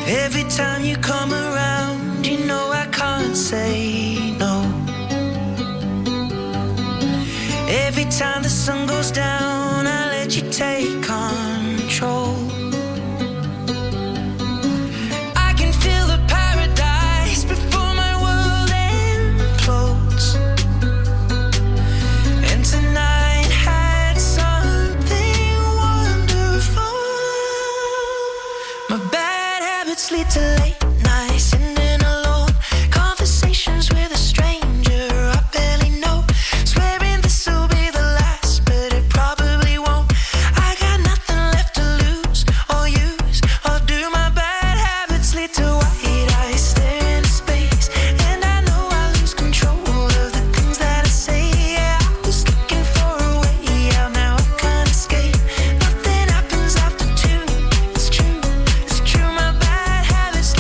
Every time you come around, you know I can't say no. Every time the sun goes down, I let you take control. I can feel the paradise before my world implodes. And tonight had something wonderful. My bad habits lead to late nights, sitting alone, conversations with a stranger I barely know, swearing this will be the last, but it probably won't. I got nothing left to lose or use or do. My bad habits lead to white eyes staring into space, and I know I lose control of the things that I say. Yeah, I was looking for a way out, now I can't escape. Nothing happens after two. It's true, my bad habits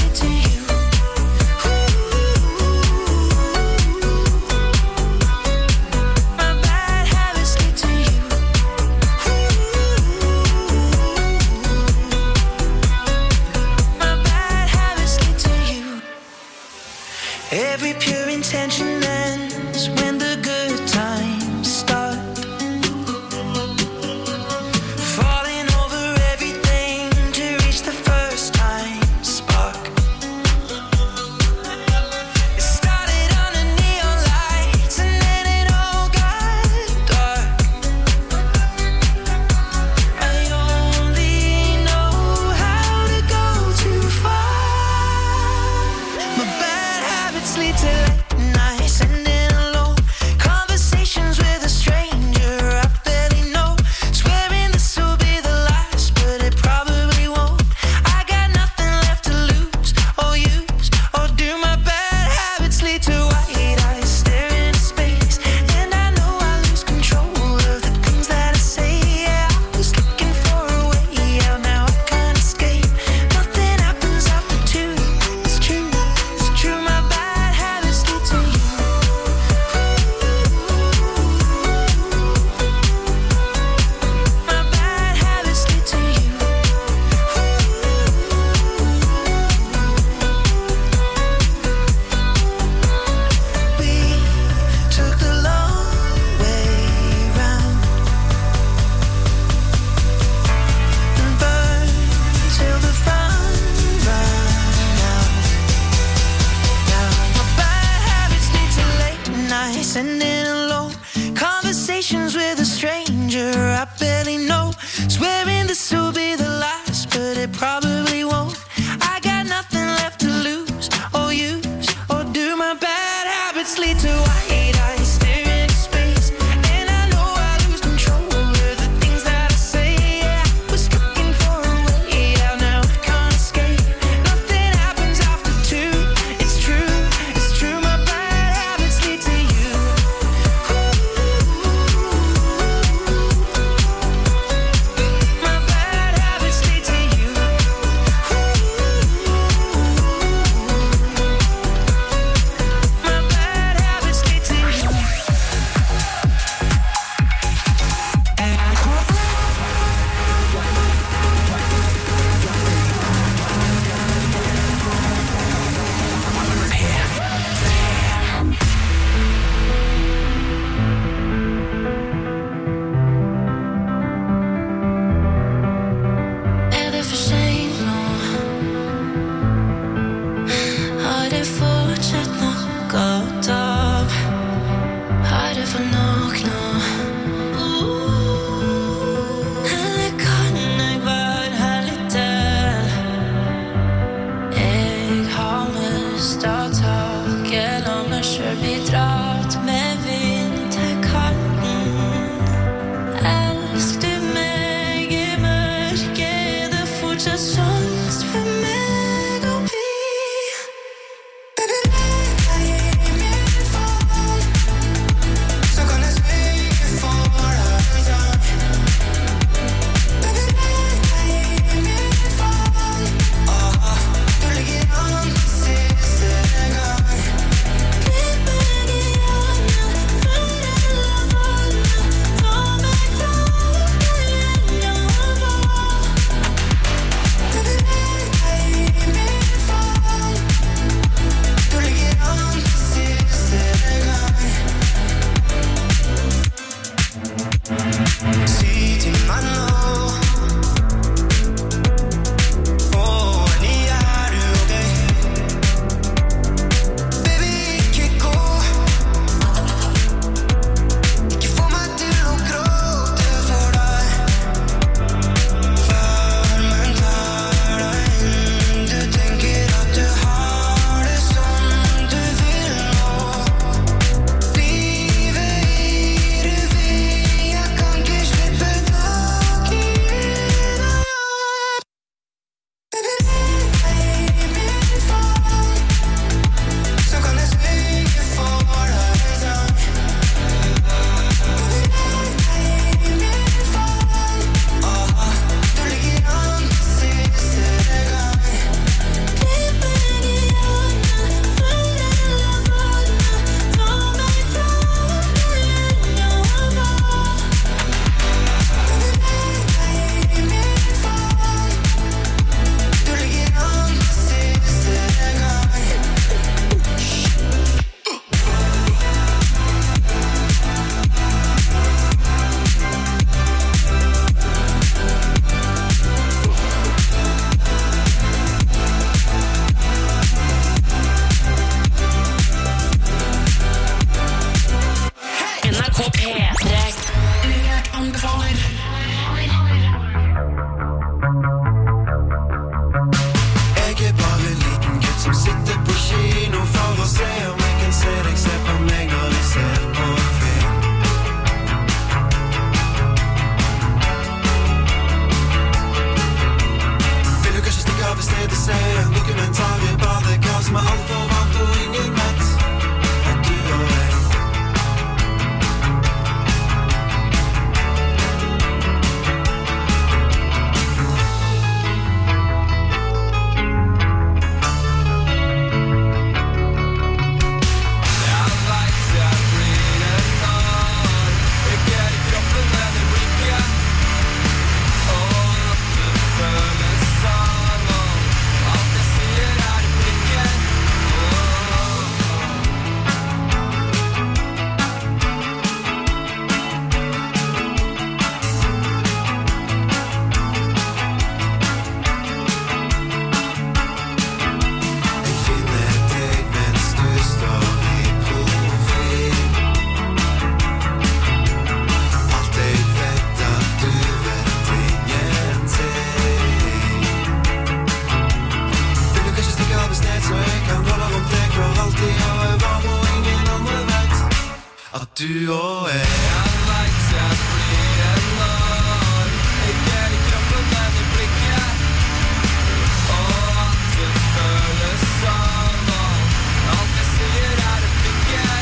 du og jeg. Jeg vet jeg blir en norm. Ikke i kroppen, men i blikket. Og at det føles sånn. Og alt jeg sier er replikker.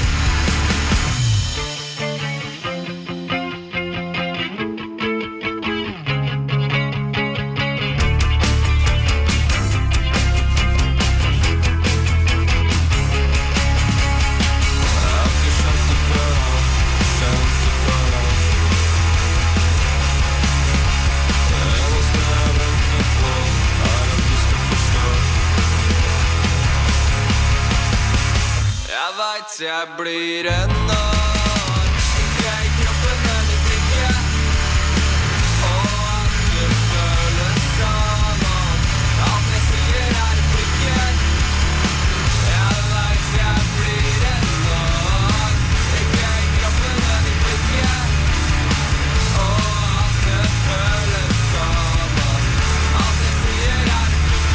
Jeg blir en norm. Ikke i kroppen, men i blikket. Og at det føles sånn. Alt jeg sier er replikker. Jeg vet jeg blir en norm. Ikke i kroppen, men i blikket. Og at det føles sånn. Alt jeg sier er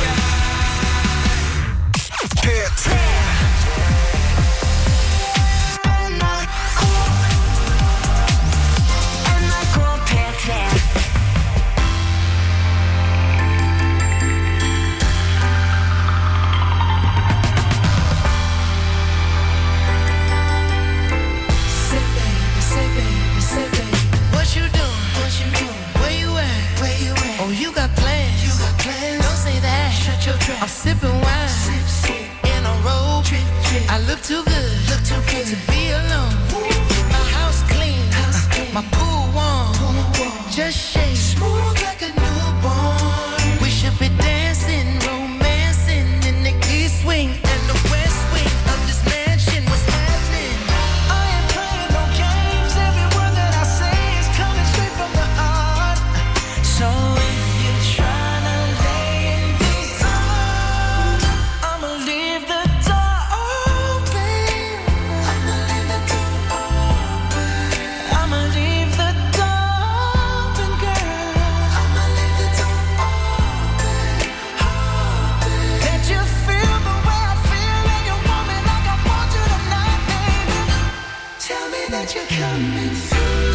replikker. P3 I'm sipping wine sip, sip. In a robe trip, trip. I look too good to be alone. My house clean, my pool warm. Just shake smooth like a newborn. We should be dancing, romancing in the east wing and the west wing of this mansion. What's happening? I ain't playing no games. Every word that I say is coming straight from the heart. So if you're trying to lay in these arms, I'ma leave the door open. I'ma leave the door open. I'ma leave the door open, girl. I'ma leave the door open, open. Let you feel the way I feel, and you want me like I want you tonight, baby. Tell me that you're coming through.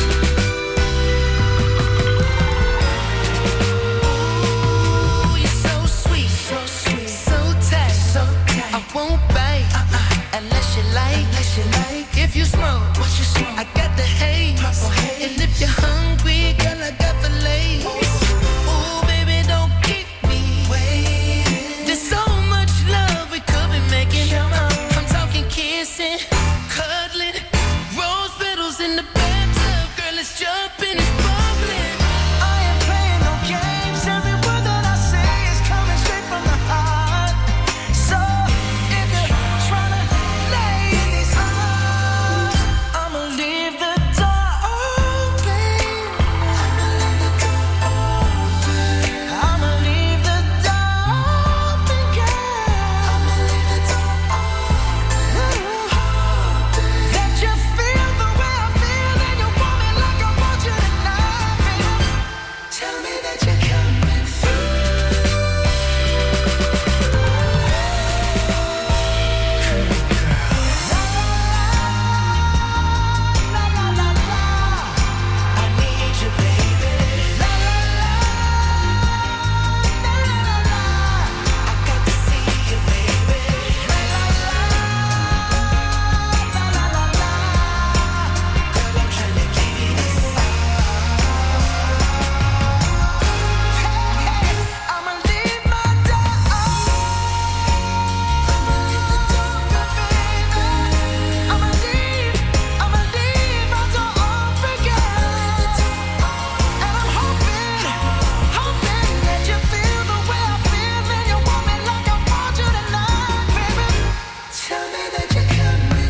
Ooh, you're so sweet, so tight, I won't bite unless you like. If you smoke, I got the haze. And if you're hungry, girl, I got the lace. Ooh, baby, don't keep me waiting. There's so much love we could be making. I'm talking kissing, cuddling, rose petals in the bathtub. Girl, let's jump in, it's bubbling. I ain't playing no games. Every word that I say is coming straight from the heart. So if you're trying to lay in these arms, I'ma leave the door open. I'ma leave the door open. I'ma leave the door open, girl. I'ma leave the door open. Let you feel the way I feel, and you want me like I want you tonight, baby. Tell me that you're coming through. La la la la, I need you, baby. La la la, la la la, I got to see you, baby. La la la, la la la la, girl, I'm trying to give you this I'ma leave my door open. I'ma leave the door open, baby. I'ma leave my door open, girl. And I'm hoping that you feel the way I feel, and you want me like I want you tonight, baby. Tell me that you're coming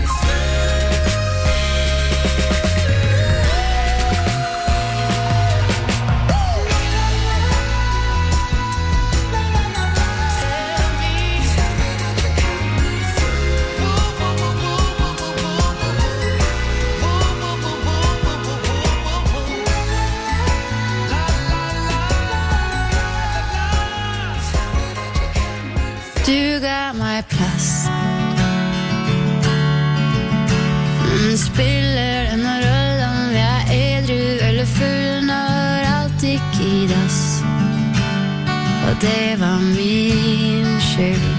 Du got my plass. Spiller og det var min skyld.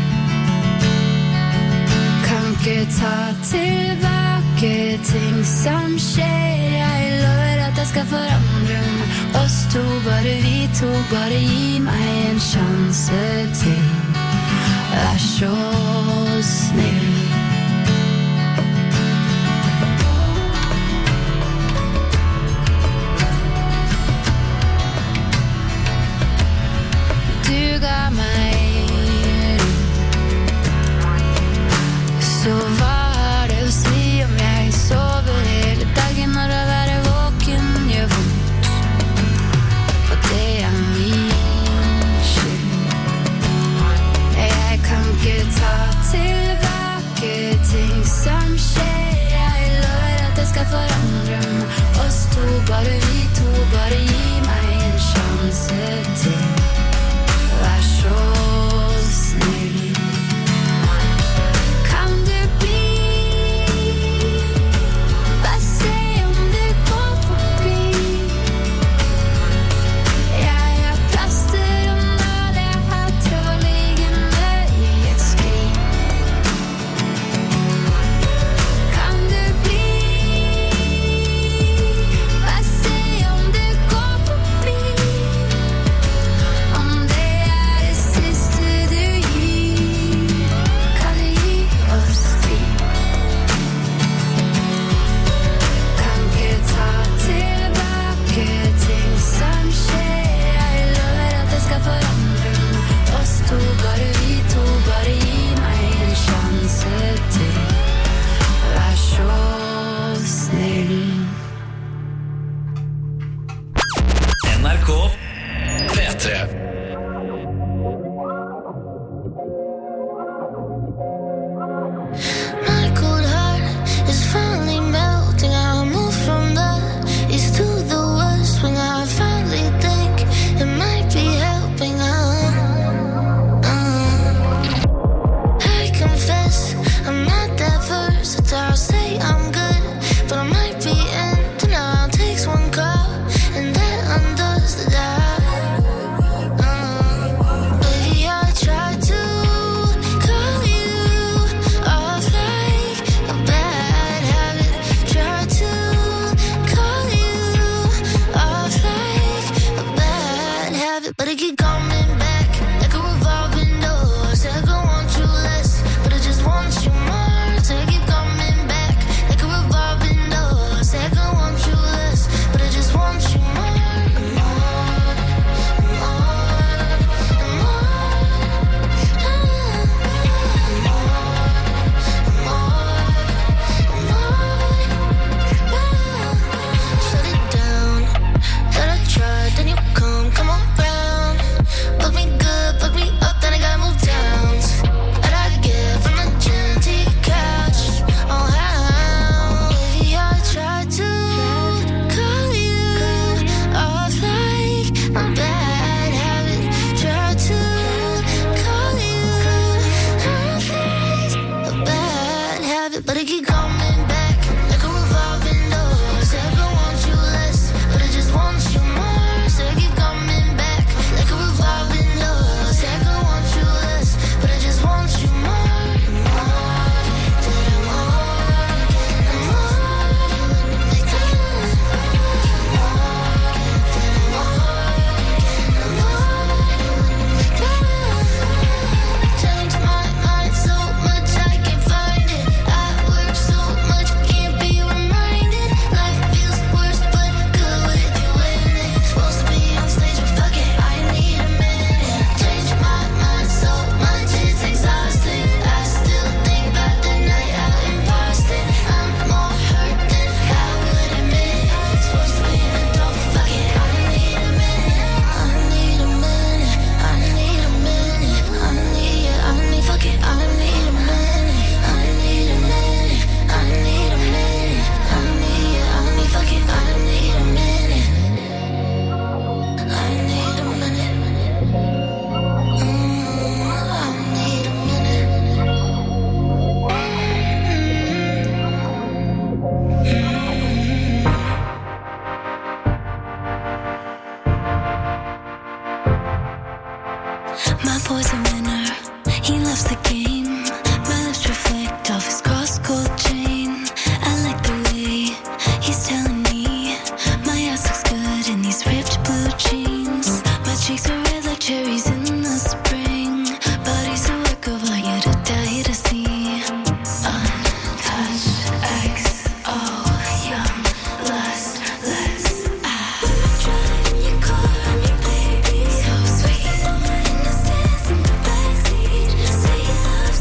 Kan ikke ta tilbake ting som skjer. Jeg lover at jeg skal forandre meg. Oss to, bare vi to, bare gi meg en sjanse til. Vær så snill. Du ga meg, så hva har det å si om jeg sover hele dagen når å være våken gjør vondt? Og det er min skyld. Jeg kan ikke ta tilbake ting som skjer. Jeg lover at jeg skal forandre meg. Oss to, bare vi to, bare gi meg en sjanse til. Vær så snill. Kan du bli? Bare se om du går forbi. Jeg har plaster under, jeg har tråd liggende i et skrin. Kan du bli? Bare se om du går forbi. Om det er det siste du gir, kan du gi oss tid. Kan ikke ta tilbake ting som skjer. Jeg lover at jeg skal forandre meg. Oss to, bare vi to, bare gi meg en sjanse til. Vær så snill. NRK P3. My cold heart is finally melting. I'll move from the east to the west when I finally think it might be helping. I confess I'm not that versatile. Say I'm good, but I might be in denial. Takes one call and that undoes the doubt. Baby, I tried to call you off like a bad habit. Tried to call you off like a bad habit, but it keep coming back like a revolving door. Said I don't want you less, but I just want you more. Said it keep coming back like a revolving door. Said I don't want you less, but I just want you more. Shut it down, thought I tried, then you come on round. Put me My boy's a winner, he loves the game. My lips reflect off his cross-gold chain. I like the way he's telling me my ass looks good in these ripped blue jeans. My cheeks are red like cherries in the spring. Body's a work of art, you'd die to see. Untouched XO, young lust, let's drive in your car, I'm your baby. So sweet, all my innocence in the backseat. Say you love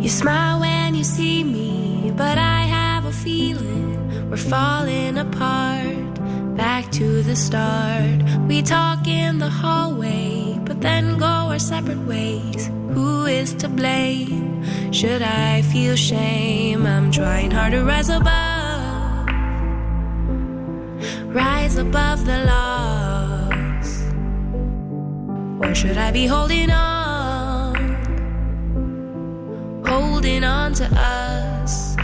You smile when you see me, but I have a feeling we're falling apart. Back to the start. We talk in the hallway, but then go our separate ways. Who is to blame? Should I feel shame? I'm trying hard to rise above the loss. Or should I be holding on to us?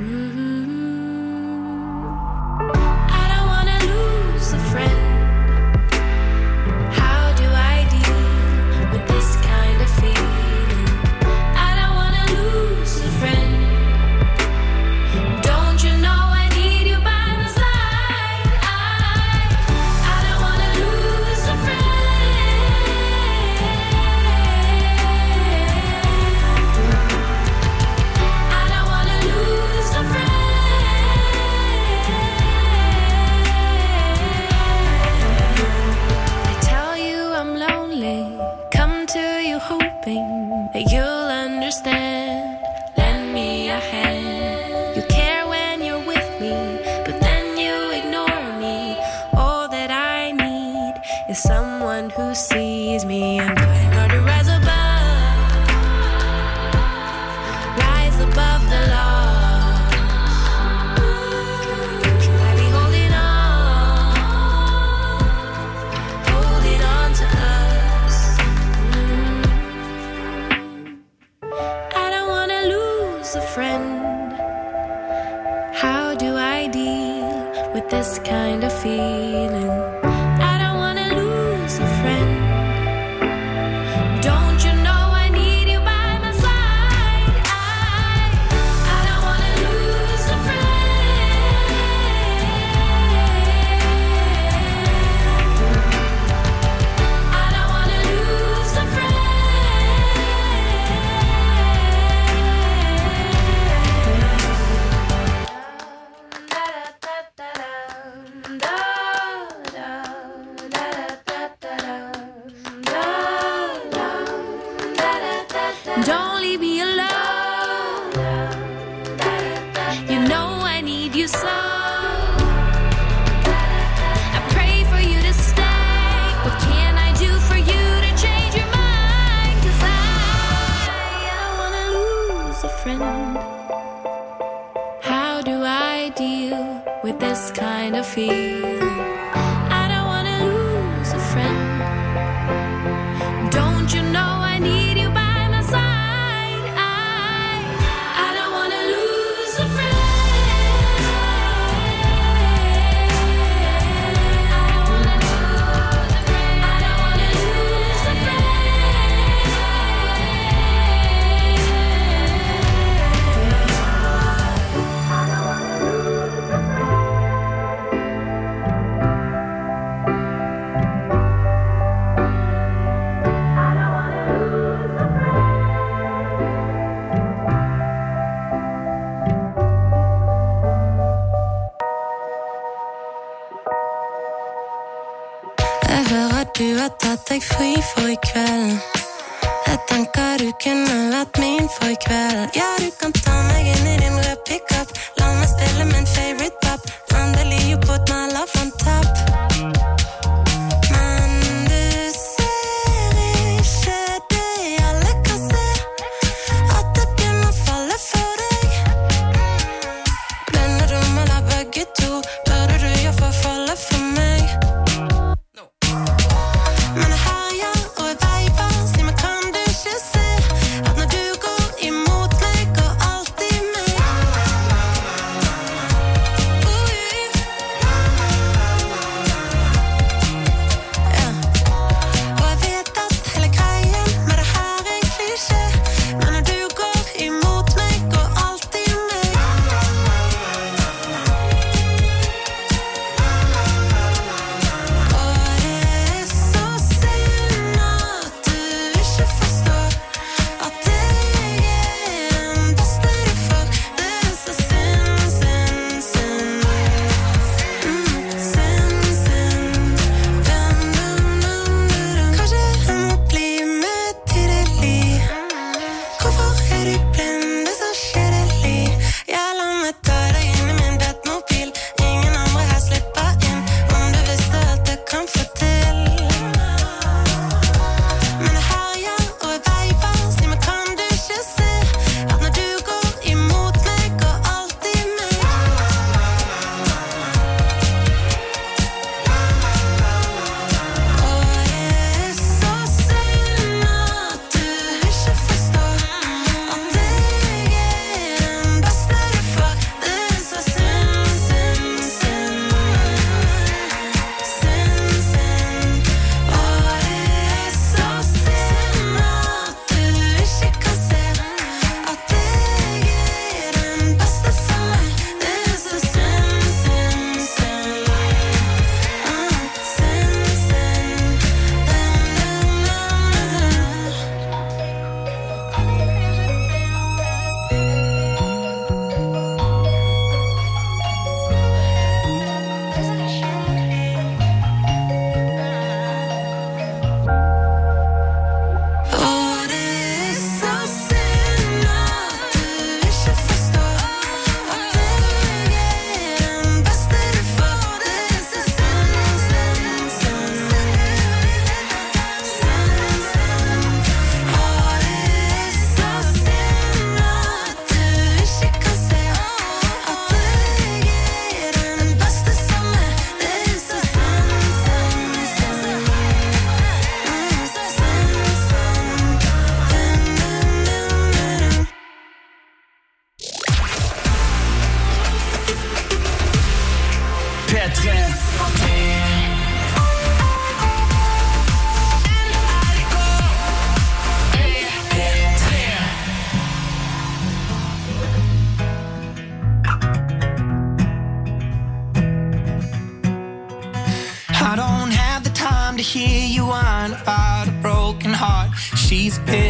I don't wanna lose a friend. How do I deal with this kind of feeling? I don't wanna lose a friend. Don't you know I need you by my side? I don't wanna lose a friend. I don't wanna lose a friend. I tell you I'm lonely, come to you hoping that you'll understand. Lend me a hand. You care when you're with me, but then you ignore me. All that I need is someone who sees me. I'm trying hard to rise above the loss. Should I be holding on to us? I don't wanna lose a friend. How do I deal with this kind of feeling? I don't wanna lose a friend. Don't you know I need you by my side? I don't wanna lose a friend. I don't wanna lose a Don't leave me alone. You know I need you so. I pray for you to stay. What can I do for you to change your mind? 'Cause I don't wanna lose a friend. How do I deal with this kind of feeling? I don't wanna lose a friend. Don't you know I need you by my side? I don't wanna lose a friend. I don't wanna lose a friend. I don't wanna lose a Jeg hører du har tatt deg fri for i kveld. Jeg tenker du kunne vært min for i kveld. Ja, du kan ta meg inn i din rød pick-up. La meg spille min favorite pop. Endelig you put my love on top. Men du ser ikke det alle kan se, at det begynner å falle for deg. Blender du med deg begge to, burde du gjøre for å falle for meg. Men jeg herjer og jeg veiver, si meg kan du ikke se at når du går imot meg, går alltid meg.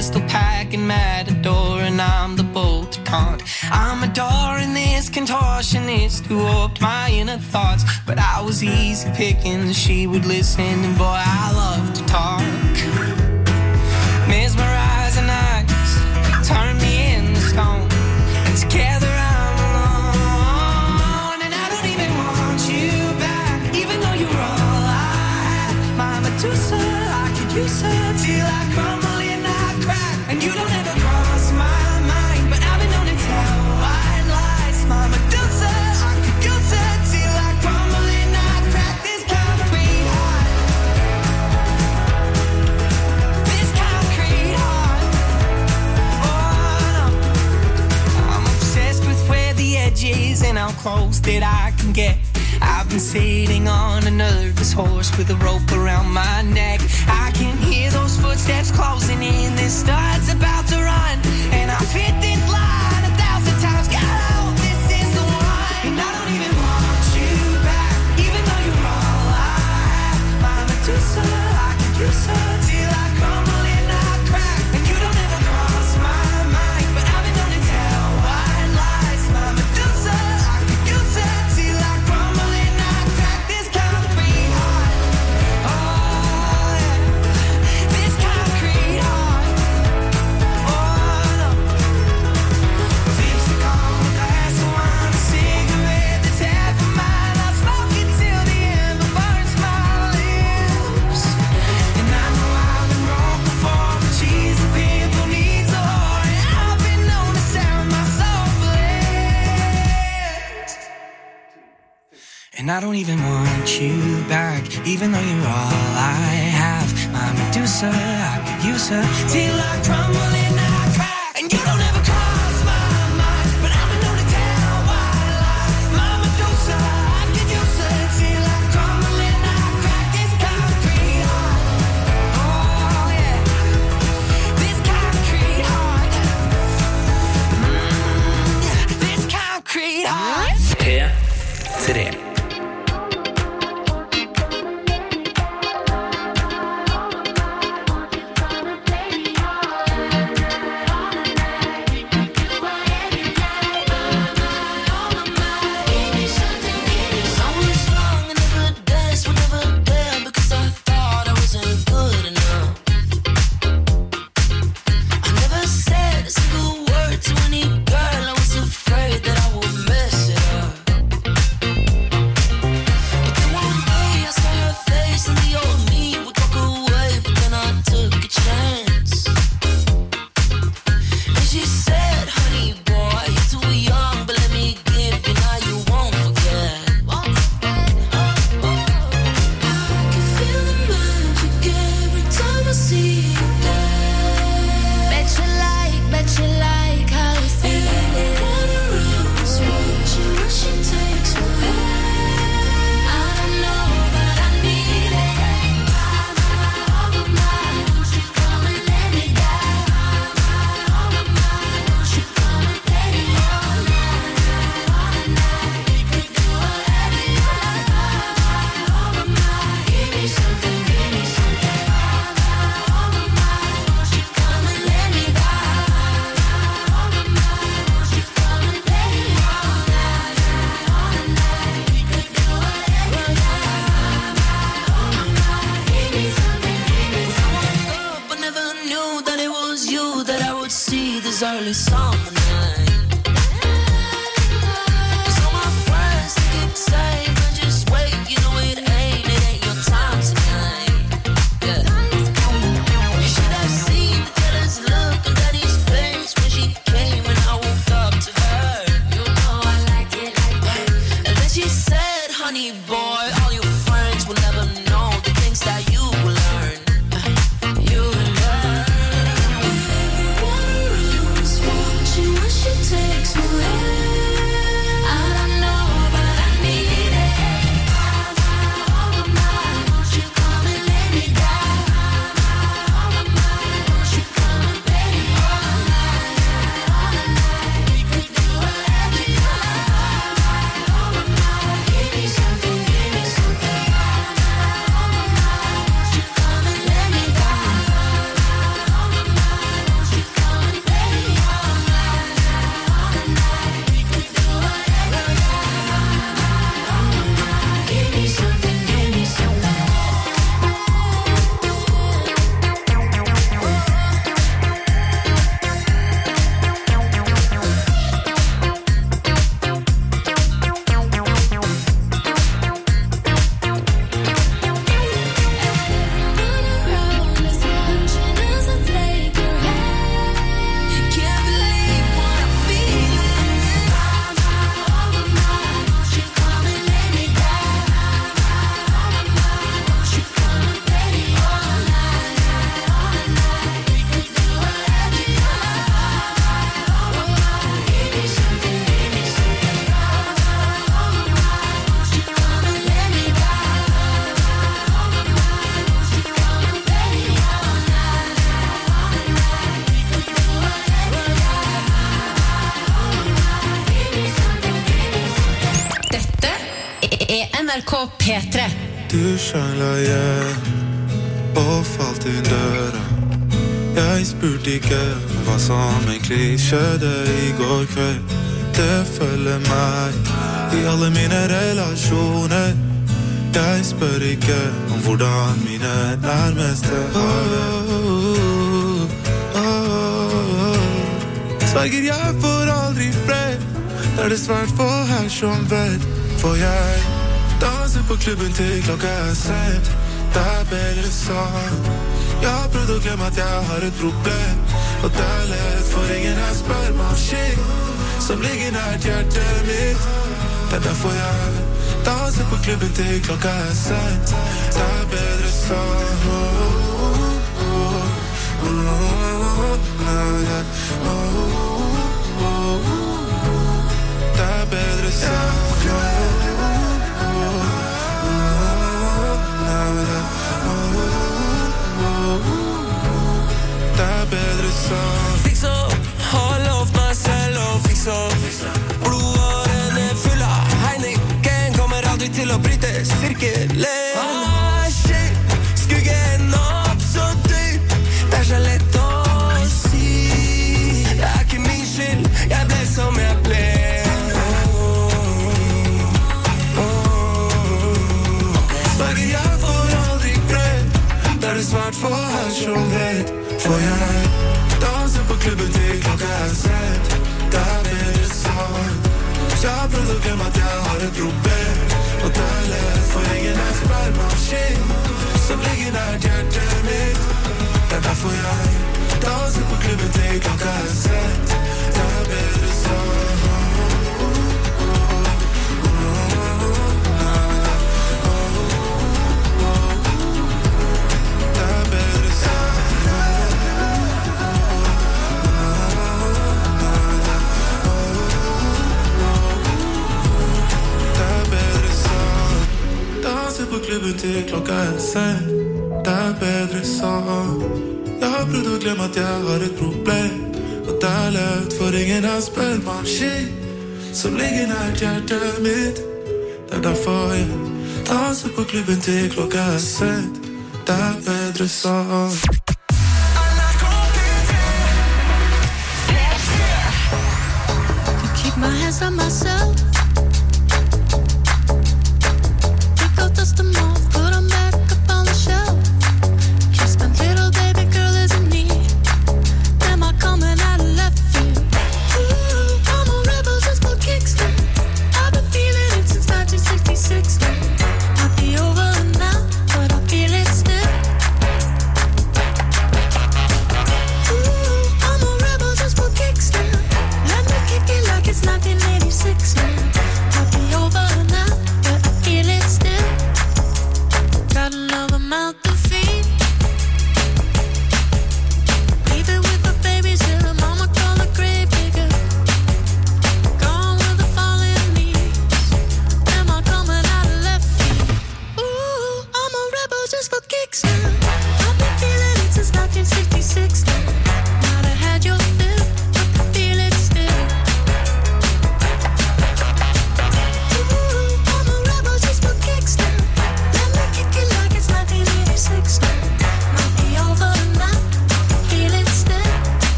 crystal packing matador, and I'm the bolt to taunt. I'm adoring this contortionist who warped my inner thoughts, but I was easy picking, she would listen, and boy, I love to talk. Mesmerizing eyes turn me into stone, and together I'm alone, and I don't even want you back, even though you're all I have. My Medusa, I could use her till I crumble and I crack, and you don't ever cross my mind, but I've been known to tell white lies. My Medusa, I could use her till I crumble and I crack. This concrete heart, this concrete heart. Oh no, I'm obsessed with where the edge is and how close that I can get. I've been sitting on a nervous horse with a rope around my neck. I can hear those footsteps closing in. This star's about to run, and I've hit this line 1,000 times. God, I hope this is the one. And I don't even want you back, even though you're all I have. My Medusa, I could use her till I crumble and I crack, and you don't ever cross my mind, but I've been known to tell white lies. My Medusa, I could use her till I crumble and I crack. This concrete heart, oh yeah, this concrete heart, oh no. Lipstick on a glass of wine, a cigarette that's half a mile. I smoke it till the ember burns my lips, and I know I've been wrong before, but she's a pimp who needs a whore, and I've been known to sound my soul flat. And I don't even want you back, even though you're all I have. My Medusa, I could use her till I crumble and I crack, and you don't ever cross my mind, but I've been known to tell white lies. My Medusa, I could use her till I crumble and I crack. This concrete heart, oh yeah, this concrete heart, yeah, this concrete heart. P3. Early summer night, 'cause all my friends think it's safe, and just wait, you know it ain't your time tonight. Yeah. You should have seen the jealous look on Daddy's face when she came and I woke up to her. You know I like it like that. And then she said, honey boy, all your friends will never know the things that you will learn. You will learn. Take NRK P3. Du skjønner jeg og falt inn døra. Jeg spurte ikke hva som egentlig skjedde I går kveld. Det følger meg I alle mine relasjoner. Jeg spør ikke om hvordan mine nærmeste har det. Sverger jeg får aldri fred. Det det svært for her som vet. For jeg danser på klubben til klokka sent. Det bedre sånn. Jeg har prøvd å glemme at jeg har et problem. Og det lett for ingen her spør meg om shit som ligger nært hjertet mitt. Det derfor jeg danser på klubben til klokka sent. Det bedre sånn. Det bedre sånn. Fix up, har lovt meg selv å fix up. Blodårene full av Heineken kommer aldri til å bryte sirkelen. Shit, skuggen opp så dyp. Det så lett å si. Det ikke min skyld, jeg ble som jeg ble. Sverger jeg får aldri fred. Det det svært for her som vet. For jeg danser på klubben til klokka sent. Det bedre sånn. Jeg har prøvd å glemme at jeg har et problem. Og det lett for ingen her spør meg om shit som ligger nært hjertet mitt. Det derfor jeg danser på klubben til klokka sent. Det bedre sånn. På klubben til klokka sent. Det bedre sånn. Jeg har prøvd å glemme at jeg har et problem. Og det lett for ingen her spør meg om shit som ligger nært hjertet mitt. Det derfor jeg danser på klubben til klokka sent. Det bedre sånn. Keep my hands on myself. Dust them off, put them back up on the shelf. Kiss my little baby girl is in need. Am I coming out of left field? Ooh, I'm a rebel just for kicks. I've been feeling it since 1966. Might be over now, but I feel it still. Ooh, I'm a rebel just for kicks. Let me kick it like it's 1986.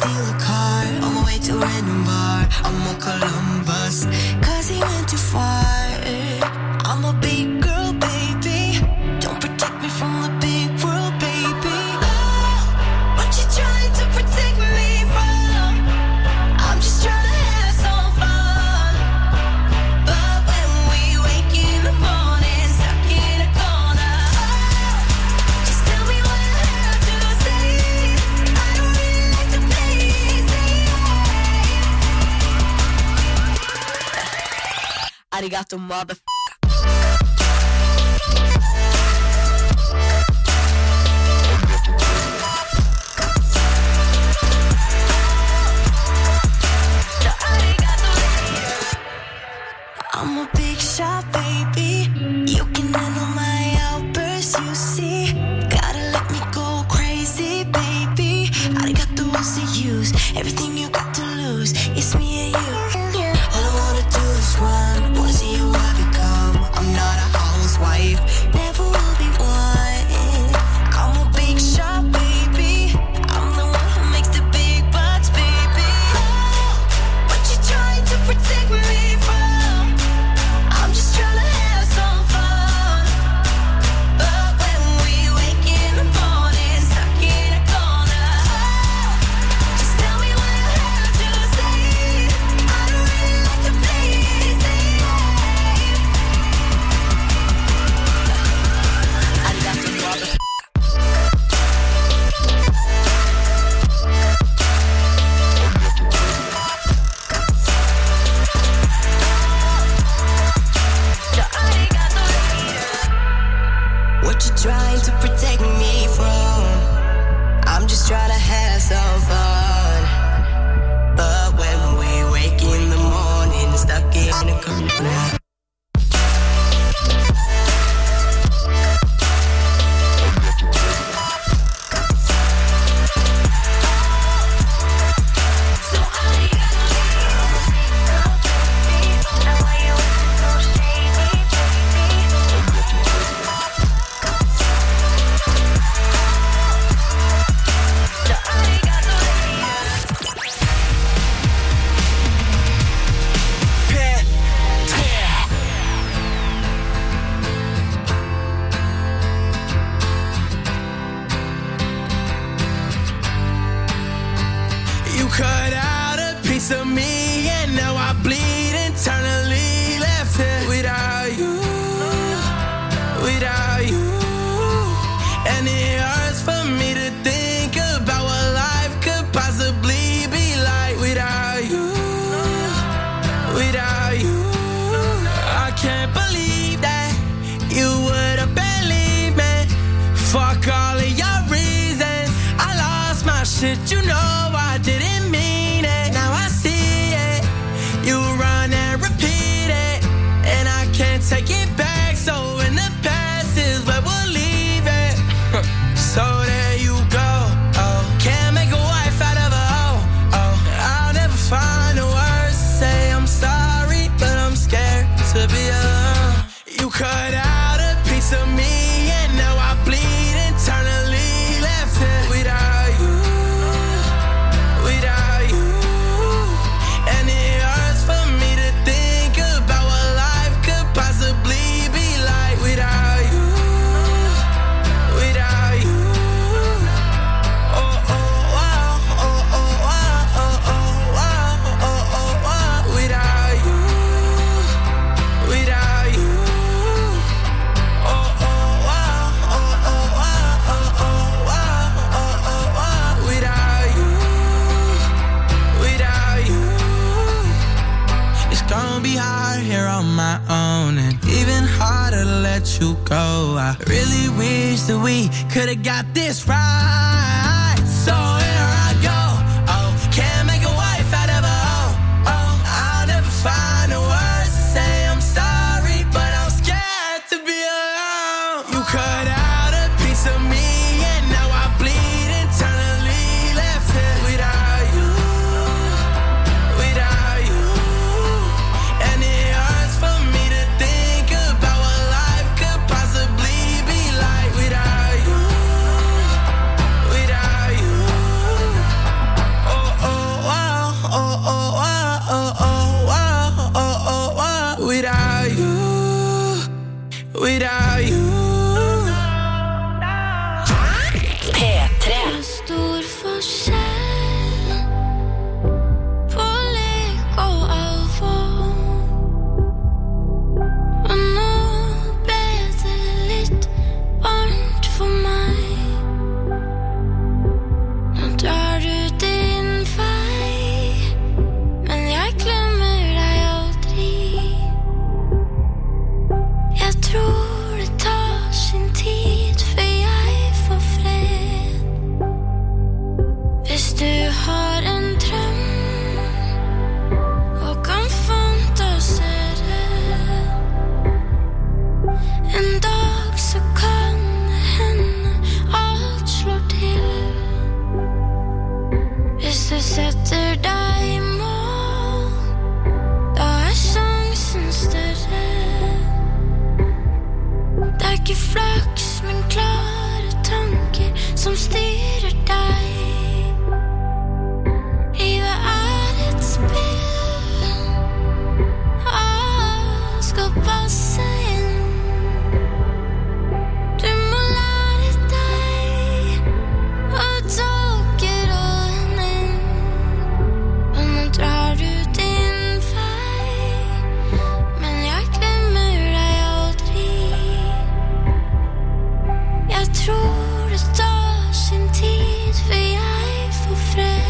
steal a car on my way to a random bar. I'm on Columbus, cause he went too far. I'm a big girl, baby. Don't protect me from the big world, baby. Oh, what you trying to protect me from? I'm just trying to have some fun. But when we wake in the morning, stuck in a corner, oh, just tell me what I have to say. I don't really like to play safe. Arigato, mother. I'm a big shot, baby. You can handle my outbursts, you see. Gotta let me go crazy, baby. I got the rules to use, everything you got to lose. It's me and you. All I wanna do is run. Wanna see who I become. I'm not a housewife, never will be one. I'm a big shot, baby. I'm the one who makes the big bucks, baby. Oh, what you trying to protect me from? I'm just trying to have some fun. But when we wake in the morning, stuck in a corner, oh, just tell me what I have to say. I don't really like to play safe. Arigato, mother. What you trying to protect me from? I'm just trying to have some fun. But when we wake in the morning, stuck in a corner. You cut out a piece of me, and now I bleed internally. Left here without you, without you. And it hurts for me to think about what life could possibly be like without you, without you. I can't believe that you would have believed me. Fuck all of your reasons. I lost my shit, you know I didn't mean it. Now I see it. You run and repeat it, and I can't take it back. So in the past is where we'll leave it. So there you go. Oh, can't make a wife out of a hoe. Oh, I'll never find the words to say I'm sorry, but I'm scared to be alone. You cut out a piece of me, and now I bleed internally. Left here without you, without you. And it hurts for me to think about what life could possibly be like without you, without you. Oh, oh, wow, oh, oh, wow, oh, oh, wow, oh, oh, wow. Without you, without you. Oh, oh, wow, oh, oh, wow, oh, oh, wow, oh, oh, wow. Without you, without you. It's gonna be hard here on my own, and even harder to let you go. I really wish that we could've got this right. So here I go. Oh, can't make a wife out of a hoe. Oh, I'll never find the words to say I'm sorry, but I'm scared to be alone. You cut out a piece of me, and now I bleed internally. Left here without you, without you. And it hurts for me to think about what life could possibly be like without you, without you. setter deg I mål, da sjansen større. Det ikke flaks, men klare tanker som styrer deg. Livet et spill, skal passe inn. Du må lære deg å tolke råden inn. Og nå drar du din vei, men jeg glemmer deg aldri. Jeg tror det tar sin tid før jeg får fred.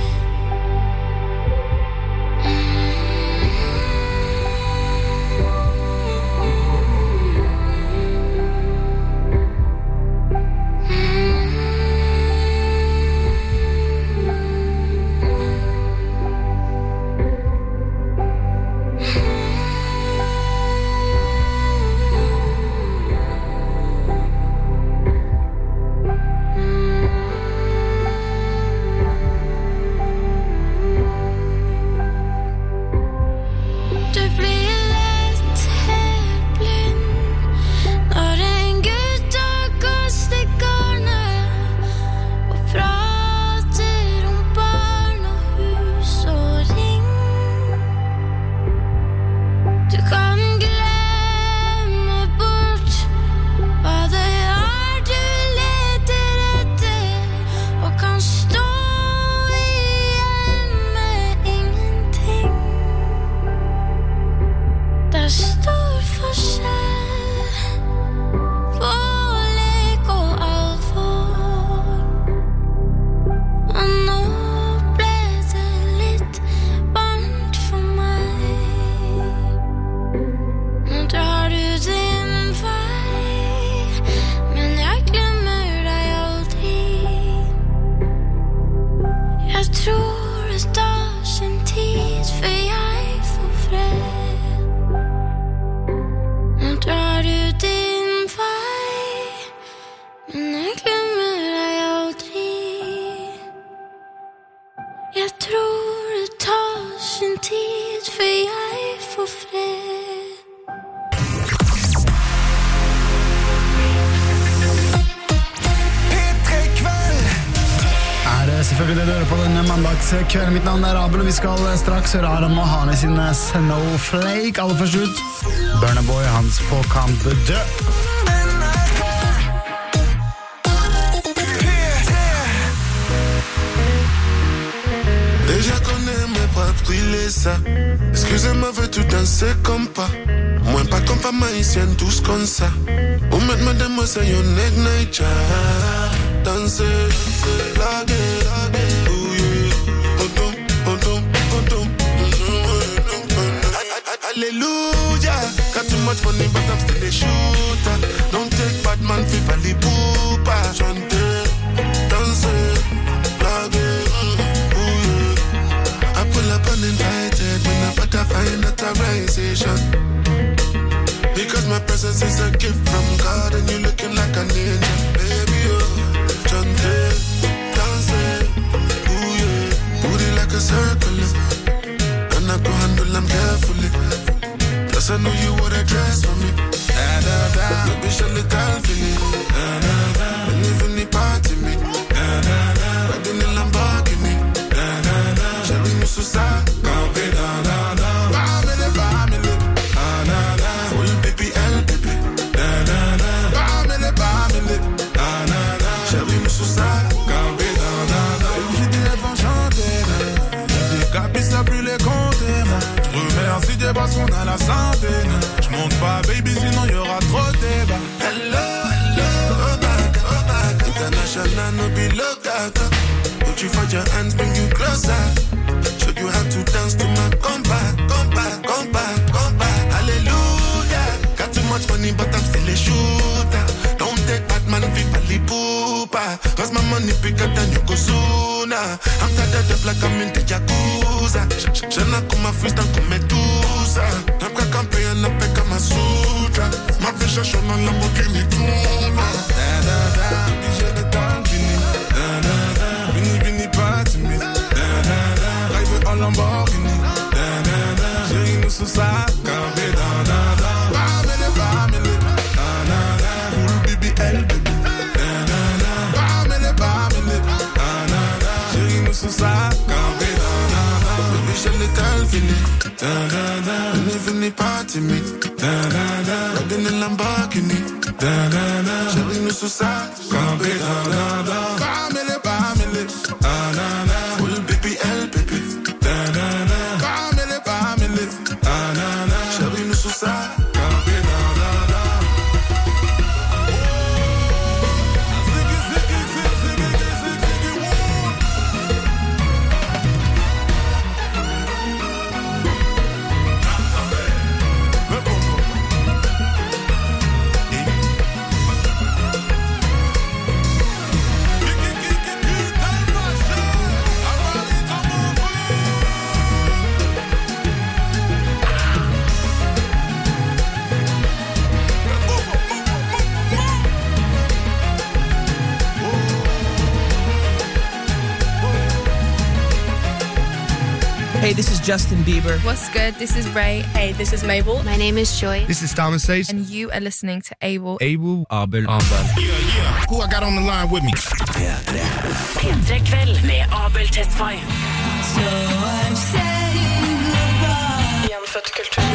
Kveld, mitt navn Abel, og vi skal straks høre Aram og Hani sin Snowflake. Aller først ut Burna Boy, hans på kamp død. Déjà connais mes propres ça. Excusez-moi, veux tout danser comme pas. Moi pas comme femme haïtienne, tous comme ça. Ou maintenant de moi c'est yon ignite. Danser, laguer. Hallelujah, got too much money but I'm still a shooter. Don't take bad man fi fali poopa. Chanter, danser, blaguer, ooh yeah. I pull up uninvited when I better find authorization. Because my presence is a gift from God and you looking like an angel, baby oh. Chanter, danser, ooh yeah. Booty like a circle, and I go handle them carefully. Plus I know you would dress for me. Da da da, baby, show me that feeling. Da da da, live in the party me. Da da da, riding in Lamborghini. Da da da, Shelly Mususa, campe da da da. Bamele, bamele, da da da. Full baby, L baby. Da da da, bamele, bamele, da da da. Shelly Mususa, campe da da da. J'ai des rêves enchantés, des capis ça plus les compter, moi. Remercie Dieu parce qu'on a la santé. J'monte pas baby sinon y'aura trop de débat. Hello, hello, oh my God. International no be locato. Put you for your hands, bring you closer. Show you how to dance to my compa. Hallelujah. Got too much money but I'm still a shooter. Don't take bad man vivali poopa. Cause my money bigger than you go sooner. I'm tired of like I'm in the Yakuza. J'en ai comme ma freestyle comme Medusa. T'as qu'à camper en appel comme ma sutra. Ma vie cherche dans la Lamborghini Tuna. Da da da, j'ai le temps fini. Da da da, vini vini pas timide. Da da så saker da Bamele, full BBL baby Bamele, chérie nous så saker Baby j'aime les telles fini Ne venez pas timide Riding in Lamborghini Chérie nous så saker Bamele, full BBL baby Bamele, chérie nous så saker Hey, this is Justin Bieber. What's good? This is Ray. Hey, this is Mabel. My name is Joy. This is Thomas Sace. And you are listening to Abel. Abel. Who I got on the line with me? P3 Kveld med Abel Tesfaye. So I'm saying goodbye. Gjenfødt kultur.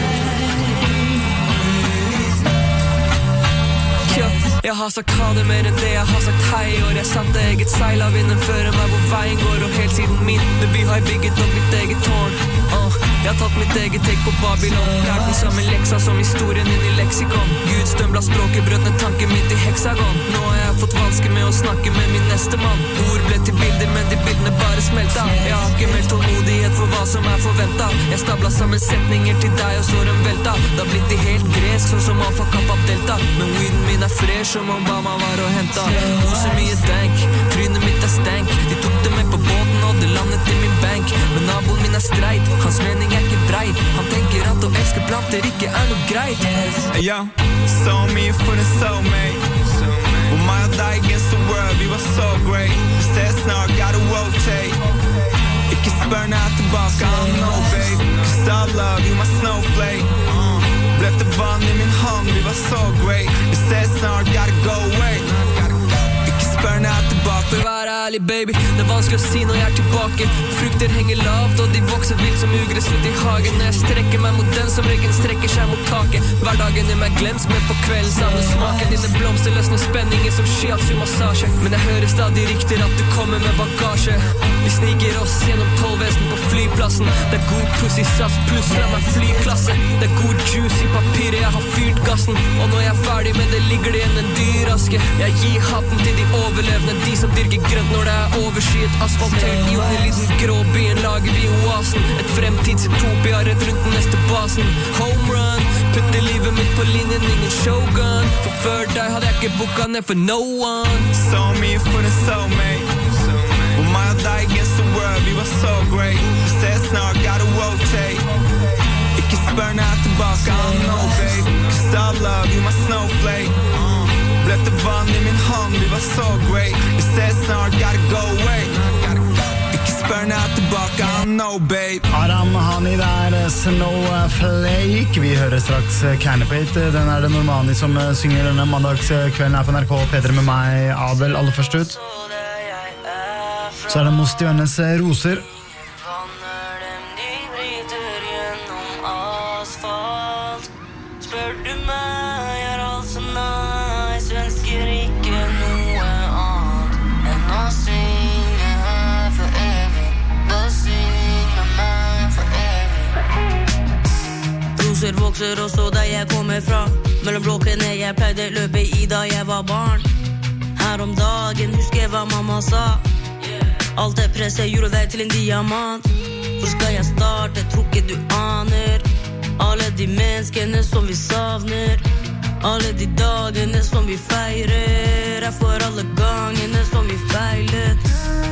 Jeg har sagt ha det mer enn det jeg har sagt hei år. Jeg satte eget seil av vinden fører meg hvor veien går. Og helt siden min by har jeg bygget opp mitt eget tårn. Jeg har tatt mitt eget take på Babylon. Lært den samme leksa som historien inn i leksikon. Gud stømla språket, brøt ned tanken mitt i heksagon. Nå har jeg fått vanske med å snakke med min neste mann. Ord ble til bilder, men de bildene bare smelta. Jeg har ikke mer tålmodighet for hva som er forventet. Jeg stabla sammen setninger til deg og så den velta. Det har blitt de helt gresk, sånn som Alfa Kappa Delta. Men weeden min er fresh som Obama var og hentet. Moser mye dank, trynet mitt er stank. De tok det med på båten og det landet i min bank. Men naboen min er streit, hans mening er ikke breit. Han tenker at å elske planter ikke er noe greit. Hey yo, so me for the soulmate. With my eye against the world, we were so great. Vi ses snart, gotta rotate. Ikke spør nær tilbake, I don't know babe. Cause I love you, my snowflake. Bløtte vann i min hånd, vi var så great. Vi ses snart, gotta go away. Ikke spør nær tilbake. For å være ærlig baby, det er vanskelig å si når jeg er tilbake. Frukter henger lavt og de vokser vilt som ugress ut i hagen. Når jeg strekker meg mot den som ryggen strekker seg mot taket. Hverdagen er meg glemt, men på kvelden savner smaken. Dine blomster løsner spenninger som shiatsu-massasje. Men jeg hører stadig rykter at du kommer med bagasje. Vi sniker oss gjennom 12-vesten på flyplassen. Det er god pussy sass pluss la meg flyklasse. Det er god juice i papiret, jeg har fyrt gassen. Og når jeg er ferdig med det ligger det igjen en dyraske. Jeg gir hatten til de overlevende, de som dyrker grønt når det er overskyet. Asfaltert i underliden grå byen lager vi oasen. Et fremtidsutopia rett rundt den neste basen. Home run, putter livet mitt på linjen, ingen showgun. For før deg hadde jeg ikke booket ned for no one. So me for the soulmate. With my eye against the world, we were so great. Vi ses snart, gotta rotate. Ikke spør nær tilbake, I don't know babe. Cause I love you, my snowflake. Bløtte vann i min hånd, vi var så great. Vi ses snart, gotta go away. Ikke spør nær tilbake, I don't know babe. Aram Hani der, Snowflake. Vi hører straks Canopate. Den er det Normani som synger denne mandagskvelden her på NRK P3 med meg, Abel, aller først ut. Så er det Mosti og hennes roser. Spør du meg, er alt så nice. Ønsker ikke noe annet enn å synge her for evig. Bare syng med meg for evig. Roser vokser også der jeg kommer fra. Mellom blokkene jeg pleide løpe i da jeg var barn. Her om dagen husker jeg hva mamma sa. Alt det presset gjorde deg til en diamant. Hvor skal jeg starte, tror ikke du aner. Alle de menneskene som vi savner. Alle de dagene som vi feirer. Er for alle gangene som vi feilet.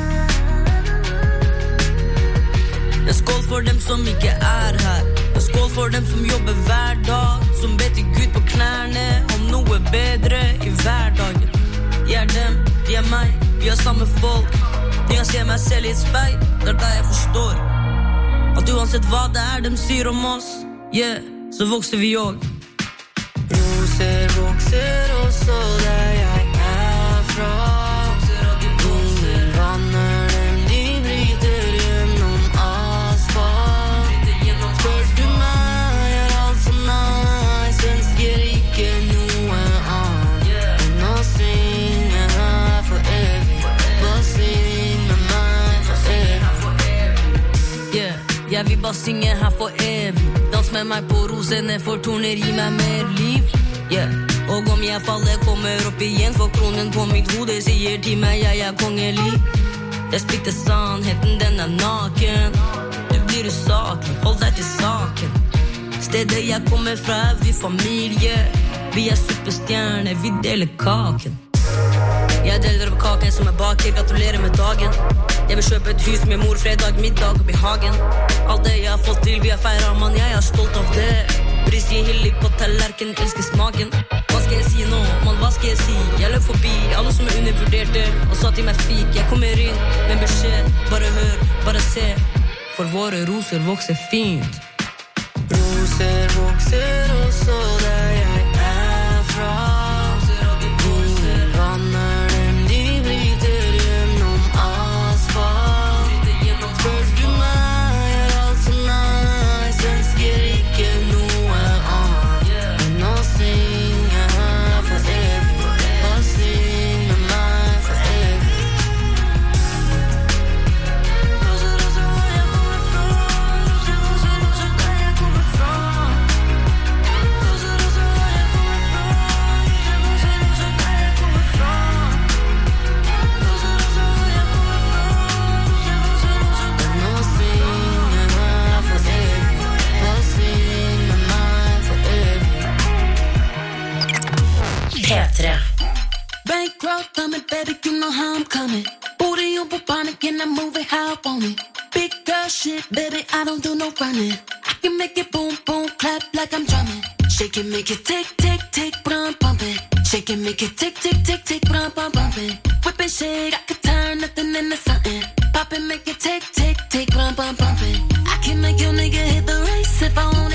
En skål for dem som ikke er her. En skål for dem som jobber hver dag. Som ber til Gud på knærne om noe bedre i hverdagen. Jeg er dem, de er meg, vi har samme folk. Når jeg ser meg selv i et speil, det er da jeg forstår at uansett hva det er de sier om oss, Yeah, så vokser vi også. Roser vokser også der jeg er fra. Vinden vanner dem, de bryter gjennom asfalt. Spør du meg, alt så nice. Ønsker ikke noe annet enn å synge her for evig. Bare syng med meg for evig. Jeg vil bare synge her for evig. Dans med meg på rosene, for torner gi meg mer liv. Og om jeg faller, kommer opp igjen, for kronen på mitt hode sier til meg jeg er kongelig. Jeg spytter sannheten, den er naken. Du blir usaklig, hold deg til saken. Stedet jeg kommer fra er vi familie. Vi er superstjerne, vi deler kaken. Jeg deler opp kaken som er baker, gratulerer med dagen. Jeg vil kjøpe et hus med mor, fredag, middag opp i hagen. Alt det jeg har fått til, vi har feiret, mann, jeg er stolt av det. Brisje hillig på tallerken, elsker smaken. Hva skal jeg si nå, mann, hva skal jeg si? Jeg løp forbi alle som er undervurderte, og sa til meg fik. Jeg kommer inn med beskjed, bare hør, bare se. For våre roser vokser fint. Roser vokser også der jeg er fra. Vinden vanner dem, de bryter gjennom asfalt. Spør du meg, alt så nice. Ønsker ikke noe annet enn å synge her for evig. Bare syng med meg for evig. Roser, roser, hvor jeg kommer fra. Roser, roser, roser, der jeg kommer fra. Roser, roser, hvor jeg kommer fra. Roser, roser, roser, der jeg kommer fra. Roser, roser, hvor jeg kommer fra. Roser, roser, roser, enn å synge her for evig. Bare syng med meg for evig. P3. Bankroll coming, baby, you know how I'm coming. Booty on Bubonic and I move it how I want it. Big girl shit, baby, I don't do no running. I can make it boom, boom, clap like I'm drumming. Shake it, make it tick, tick, tick, brum, bumping. Shake it, make it tick, tick, tick, tick, brum, bum, bumping. Whip and shake, I can turn nothing into something. Pop it, make it tick, tick, tick, brum, bum, bumping. I can make your nigga hit the race if I want.